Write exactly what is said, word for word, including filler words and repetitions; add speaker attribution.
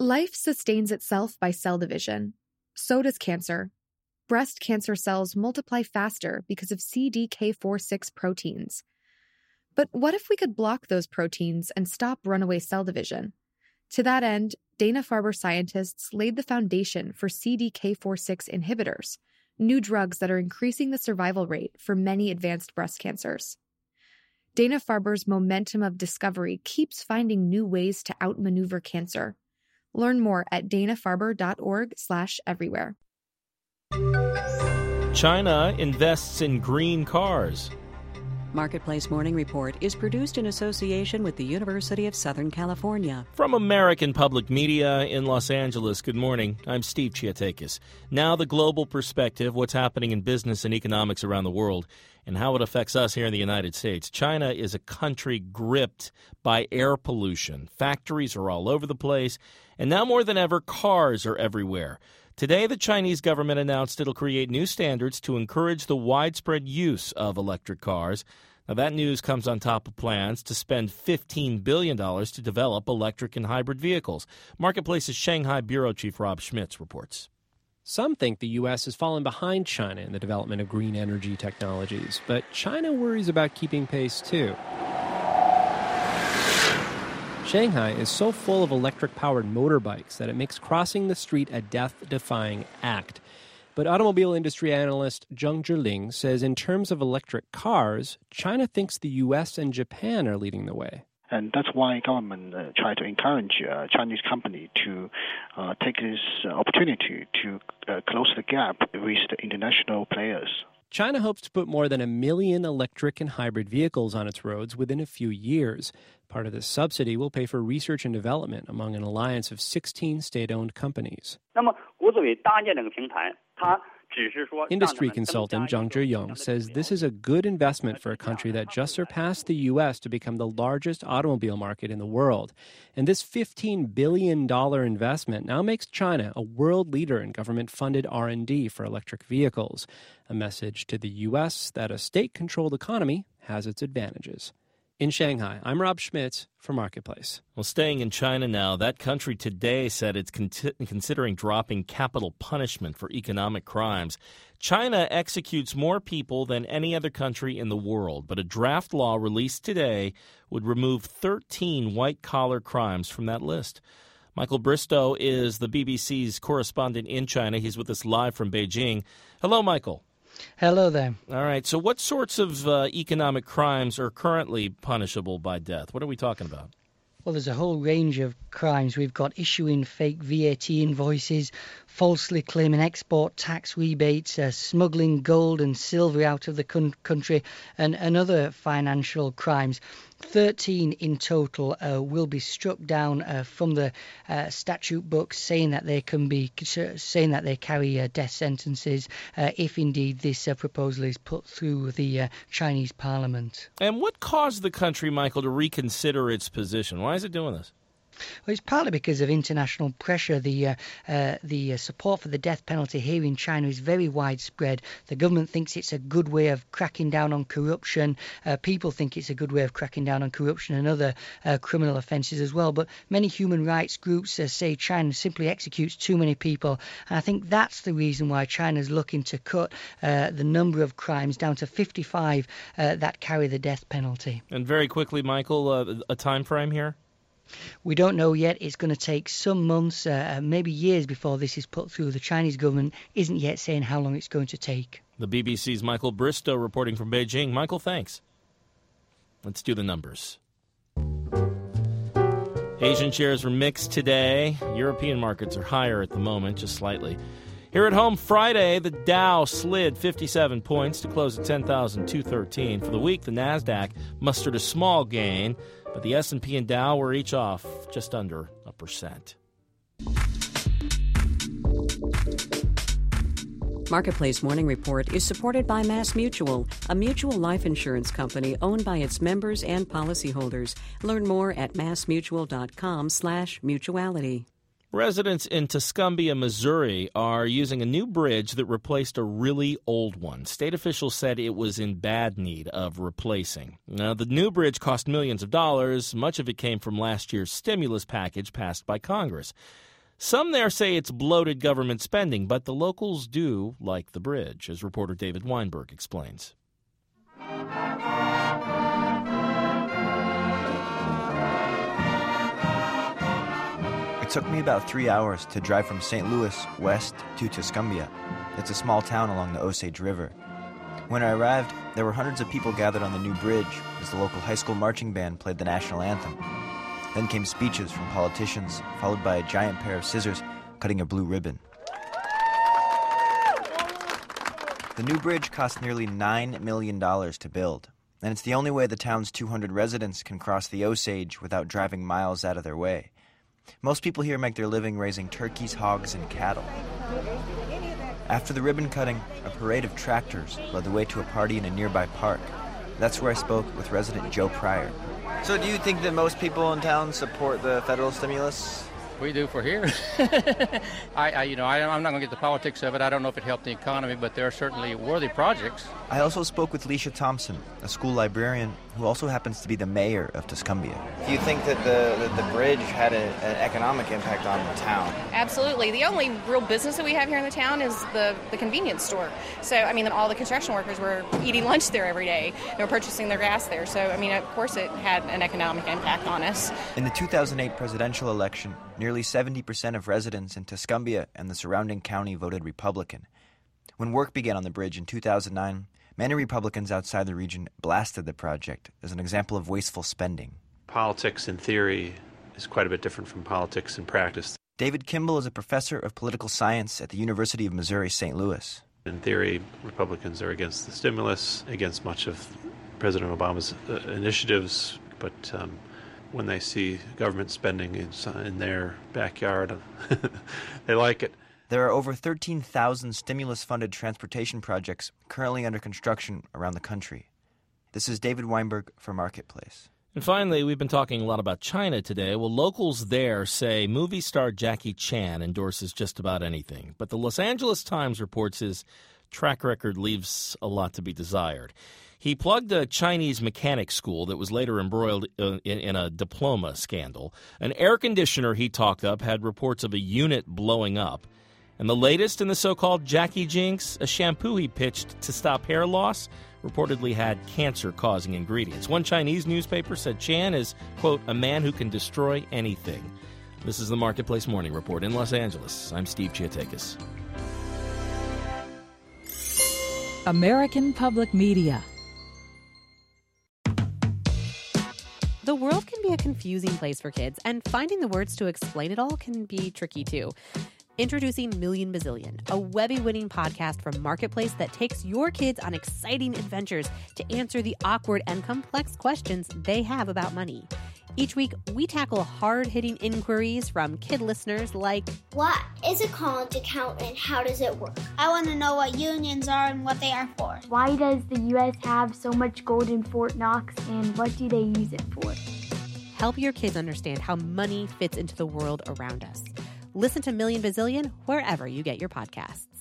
Speaker 1: Life sustains itself by cell division. So does cancer. Breast cancer cells multiply faster because of C D K four six proteins. But what if we could block those proteins and stop runaway cell division? To that end, Dana-Farber scientists laid the foundation for C D K four six inhibitors, new drugs that are increasing the survival rate for many advanced breast cancers. Dana-Farber's momentum of discovery keeps finding new ways to outmaneuver cancer. Learn more at dana-farber.org slash everywhere.
Speaker 2: China invests in green cars.
Speaker 3: Marketplace Morning Report is produced in association with the University of Southern California.
Speaker 2: From American Public Media in Los Angeles, good morning. I'm Steve Chiatakis. Now the global perspective, what's happening in business and economics around the world, and how it affects us here in the United States. China is a country gripped by air pollution. Factories are all over the place, and now more than ever, cars are everywhere. Today, the Chinese government announced it'll create new standards to encourage the widespread use of electric cars. Now, that news comes on top of plans to spend fifteen billion dollars to develop electric and hybrid vehicles. Marketplace's Shanghai Bureau Chief Rob Schmitz reports.
Speaker 4: Some think the U S has fallen behind China in the development of green energy technologies, but China worries about keeping pace, too. Shanghai is so full of electric-powered motorbikes that it makes crossing the street a death-defying act. But automobile industry analyst Zheng Zhiling says in terms of electric cars, China thinks the U S and Japan are leading the way.
Speaker 5: And that's why government uh, try to encourage uh, Chinese company to uh, take this uh, opportunity to uh, close the gap with the international players.
Speaker 4: China hopes to put more than a million electric and hybrid vehicles on its roads within a few years. Part of this subsidy will pay for research and development among an alliance of sixteen state-owned companies. Industry consultant Zhang Zhiyong says this is a good investment for a country that just surpassed the U S to become the largest automobile market in the world. And this fifteen billion dollars investment now makes China a world leader in government-funded R and D for electric vehicles, a message to the U S that a state-controlled economy has its advantages. In Shanghai, I'm Rob Schmitz for Marketplace.
Speaker 2: Well, staying in China now, that country today said it's con- considering dropping capital punishment for economic crimes. China executes more people than any other country in the world, but a draft law released today would remove thirteen white-collar crimes from that list. Michael Bristow is the B B C's correspondent in China. He's with us live from Beijing. Hello, Michael.
Speaker 6: Hello there.
Speaker 2: All right. So what sorts of uh, economic crimes are currently punishable by death? What are we talking about?
Speaker 6: Well, there's a whole range of crimes. We've got issuing fake V A T invoices, falsely claiming export tax rebates, uh, smuggling gold and silver out of the con- country, and, and other financial crimes. thirteen in total uh, will be struck down uh, from the uh, statute books, saying that they can be saying that they carry uh, death sentences uh, if indeed this uh, proposal is put through the uh, Chinese Parliament.
Speaker 2: And what caused the country, Michael, to reconsider its position? Why is it doing this?
Speaker 6: Well, it's partly because of international pressure. The uh, uh, the uh, support for the death penalty here in China is very widespread. The government thinks it's a good way of cracking down on corruption. Uh, people think it's a good way of cracking down on corruption and other uh, criminal offences as well. But many human rights groups uh, say China simply executes too many people. And I think that's the reason why China's looking to cut uh, the number of crimes down to fifty-five uh, that carry the death penalty.
Speaker 2: And very quickly, Michael, uh, a time frame here?
Speaker 6: We don't know yet. It's going to take some months, uh, maybe years before this is put through. The Chinese government isn't yet saying how long it's going to take.
Speaker 2: The B B C's Michael Bristow reporting from Beijing. Michael, thanks. Let's do the numbers. Asian shares were mixed today. European markets are higher at the moment, just slightly. Here at home, Friday, the Dow slid fifty-seven points to close at ten thousand two hundred thirteen. For the week, the NASDAQ mustered a small gain, but the S and P and Dow were each off just under a percent.
Speaker 3: Marketplace Morning Report is supported by MassMutual, a mutual life insurance company owned by its members and policyholders. Learn more at massmutual.com slash mutuality.
Speaker 2: Residents in Tuscumbia, Missouri, are using a new bridge that replaced a really old one. State officials said it was in bad need of replacing. Now, the new bridge cost millions of dollars. Much of it came from last year's stimulus package passed by Congress. Some there say it's bloated government spending, but the locals do like the bridge, as reporter David Weinberg explains.
Speaker 7: It took me about three hours to drive from Saint Louis west to Tuscumbia. It's a small town along the Osage River. When I arrived, there were hundreds of people gathered on the new bridge as the local high school marching band played the national anthem. Then came speeches from politicians, followed by a giant pair of scissors cutting a blue ribbon. The new bridge cost nearly nine million dollars to build, and it's the only way the town's two hundred residents can cross the Osage without driving miles out of their way. Most people here make their living raising turkeys, hogs, and cattle. After the ribbon cutting, a parade of tractors led the way to a party in a nearby park. That's where I spoke with resident Joe Pryor. So do you think that most people in town support the federal stimulus?
Speaker 8: We do for here. I, I, you know, I, I'm not going to get the politics of it. I don't know if it helped the economy, but there are certainly worthy projects.
Speaker 7: I also spoke with Leisha Thompson, a school librarian who also happens to be the mayor of Tuscumbia. Do you think that the, that the bridge had a, an economic impact on the town?
Speaker 9: Absolutely. The only real business that we have here in the town is the, the convenience store. So, I mean, all the construction workers were eating lunch there every day. They were purchasing their gas there. So, I mean, of course it had an economic impact on us.
Speaker 7: In the two thousand eight presidential election, nearly seventy percent of residents in Tuscumbia and the surrounding county voted Republican. When work began on the bridge in two thousand nine, many Republicans outside the region blasted the project as an example of wasteful spending.
Speaker 10: Politics in theory is quite a bit different from politics in practice.
Speaker 7: David Kimball is a professor of political science at the University of Missouri Saint Louis.
Speaker 10: In theory, Republicans are against the stimulus, against much of President Obama's uh, initiatives, but um, when they see government spending in, in their backyard, they like it.
Speaker 7: There are over thirteen thousand stimulus-funded transportation projects currently under construction around the country. This is David Weinberg for Marketplace.
Speaker 2: And finally, we've been talking a lot about China today. Well, locals there say movie star Jackie Chan endorses just about anything. But the Los Angeles Times reports his track record leaves a lot to be desired. He plugged a Chinese mechanic school that was later embroiled in, in a diploma scandal. An air conditioner he talked up had reports of a unit blowing up. And the latest in the so-called Jackie Jinx, a shampoo he pitched to stop hair loss, reportedly had cancer-causing ingredients. One Chinese newspaper said Chan is, quote, a man who can destroy anything. This is the Marketplace Morning Report in Los Angeles. I'm Steve Chiatakis.
Speaker 11: American Public Media.
Speaker 12: The world can be a confusing place for kids, and finding the words to explain it all can be tricky too. Introducing Million Bazillion, a Webby-winning podcast from Marketplace that takes your kids on exciting adventures to answer the awkward and complex questions they have about money. Each week, we tackle hard-hitting inquiries from kid listeners like,
Speaker 13: what is a college account and how does it work? I want to know what unions are and what they are for.
Speaker 14: Why does the U S have so much gold in Fort Knox and what do they use it for?
Speaker 12: Help your kids understand how money fits into the world around us. Listen to Million Bazillion wherever you get your podcasts.